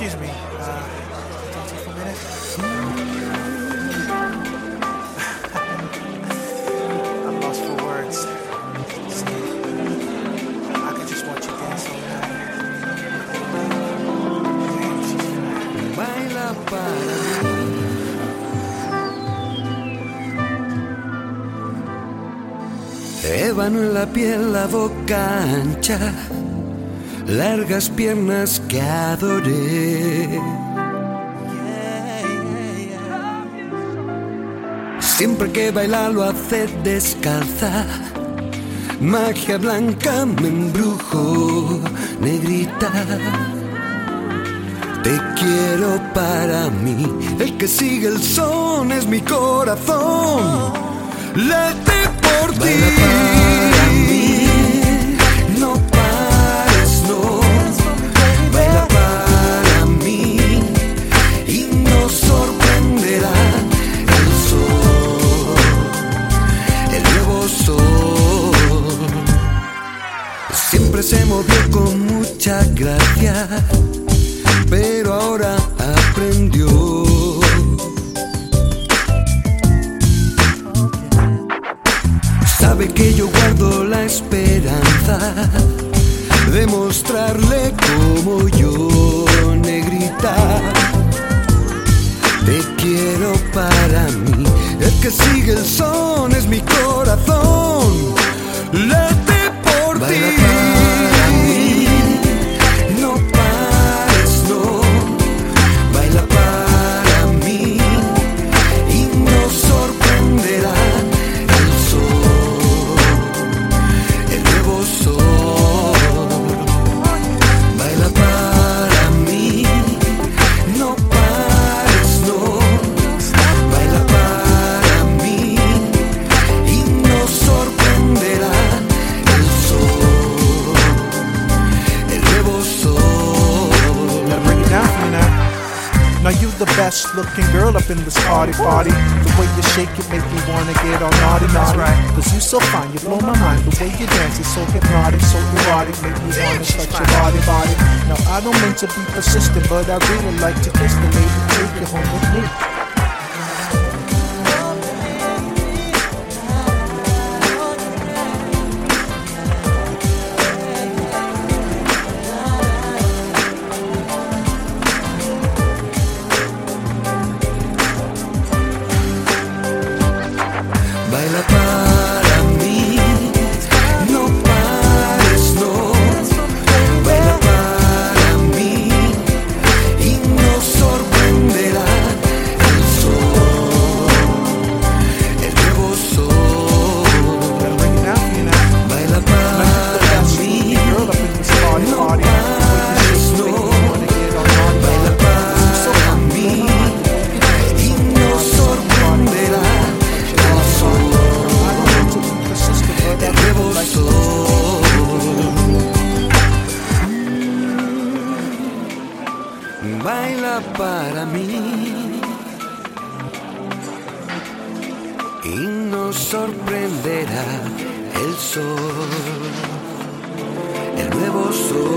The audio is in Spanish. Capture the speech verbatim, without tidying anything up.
Excuse me. Uh, talk to you for a minute. I'm lost for words. See, I could just watch you dance all night. Damn, she's fine. Baila para mí. Ébano en la piel, la boca ancha, largas piernas que adoré. Siempre que baila lo hace descalza, magia blanca me embrujo, negrita. Te quiero para mí, el que sigue el son es mi corazón. Late por ti. Baila para mí, no pares, no. Baila para mí y nos sorprenderá el sol, el nuevo sol. Siempre se movió con mucha gracia, pero ahora aprendió. Sabe que yo guardo la esperanza de mostrarle como yo, negrita. Te quiero para mí, el que sigue el son es mi corazón. Late por ti. Baila para mí, no pares, no. Baila para mí y nos sorprenderá el sol, el nuevo sol. Baila para mí, no pares, no. Baila para mí y nos sorprenderá el sol, el nuevo sol. Gotta bring it down for me now. Now you the best looking girl up in this party party. The way you shake it make me wanna get all naughty, naughty. Right. Cause you so fine, you blow my mind. The way you dance is so hypnotic, so erotic. Make me wanna touch your body, body. Now I don't mean to be persistent, but I really like to kiss the lady. Take you home with me. Baila para mí, no pares, no. Baila para mí y nos sorprenderá el sol, el nuevo sol. Gotta bring it down for you now. Baila para mí, Girl up in this party no party. pares, no. Baila para mí y nos sorprenderá el sol, el nuevo sol. Baila para mí y nos sorprenderá el sol, el nuevo sol.